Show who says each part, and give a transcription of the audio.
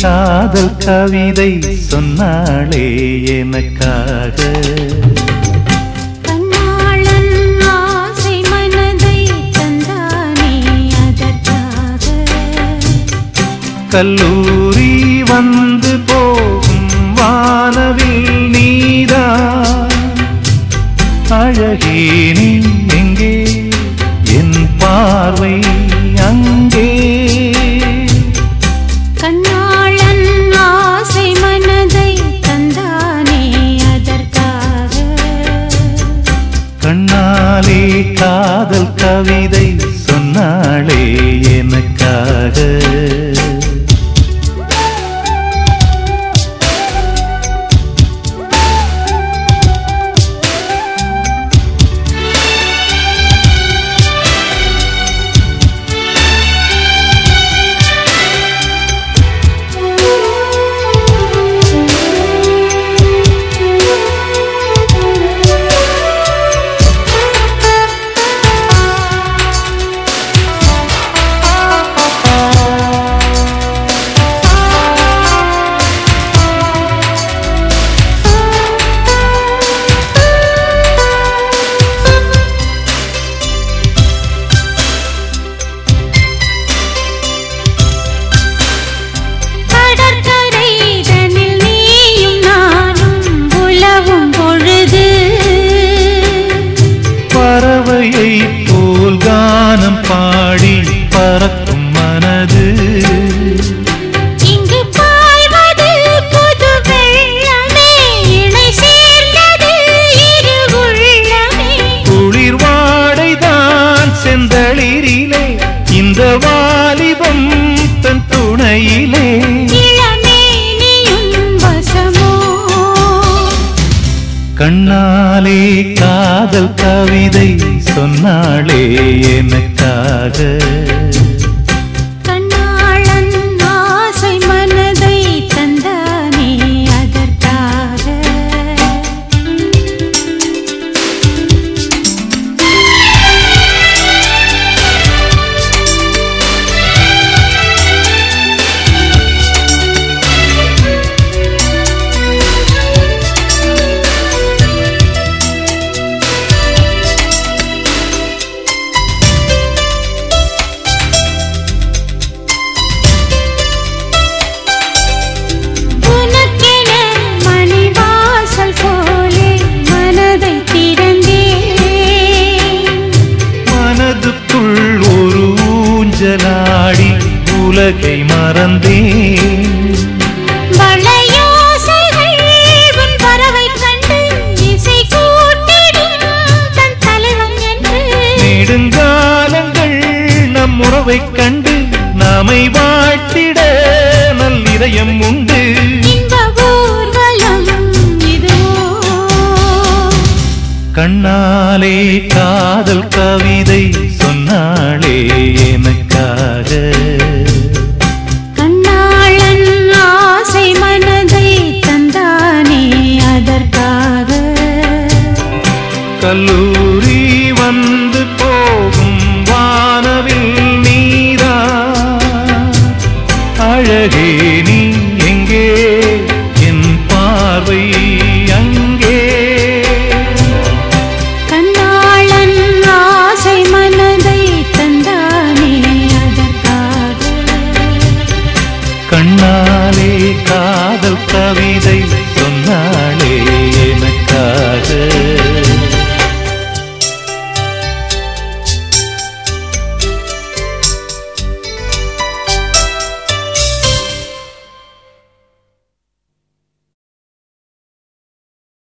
Speaker 1: காதல் கவிதை சொன்னாளே எனக்காக.
Speaker 2: கண்ணாளன் ஆசை மனதை தந்தானே அதற்காக.
Speaker 1: கல்லூரி வந்து போகும் வானவில் நீதான் அழகே நீ எங்கே என் பார்வை அங்கே.
Speaker 2: கண்ணாளன் ஆசை மனதை தந்தானே அதற்காக.
Speaker 1: கண்ணாலே காதல் கவிதை சொன்னாளே எனக்காக. பறவையை போல் கானம் பாடி பறக்கும் மனது
Speaker 2: இங்கு பாய்வது புது வெள்ளமே இணை சேர்ந்தது இரு உள்ளமே.
Speaker 1: குளிர் வாடைதான் செந்தளிரிலே இந்த வாலிபம் தன் துணையிலே.
Speaker 2: இளமேனியும் வசமோ
Speaker 1: கண்ணாலே காதல் கவிதை சொன்னாளே எனக்காக.
Speaker 2: கண்ணாளன் ஆசை மனதை தந்தானே அதற்காக.
Speaker 1: ஒரு ஊஞ்சலாடி உலகை மறந்தேன்.
Speaker 2: வளையோசைகள் உன் பறவை கண்டு இசை கூட்டிடும் தன் தலைவன் என்று.
Speaker 1: நெடுங்காலங்கள் நம் உறவை கண்டு நாமை வாழ்த்திட நல்லிதயம் உண்டு.
Speaker 2: இன்ப ஊர்வலம் இதுவோ
Speaker 1: கண்ணாலே காதல் கவிதை சொன்னாளே எனக்காக.
Speaker 2: கண்ணாளன் ஆசை மனதை தந்தானே அதற்காக.
Speaker 1: கல்லூரி வந்து போகும் வானவில் நீரா அழகே நீ எங்கே என் பார்வை அங்கே.
Speaker 2: கண்ணாளன் ஆசை மனதை தந்தானே அதற்காக.
Speaker 1: கண்ணாலே காதல் கவிதை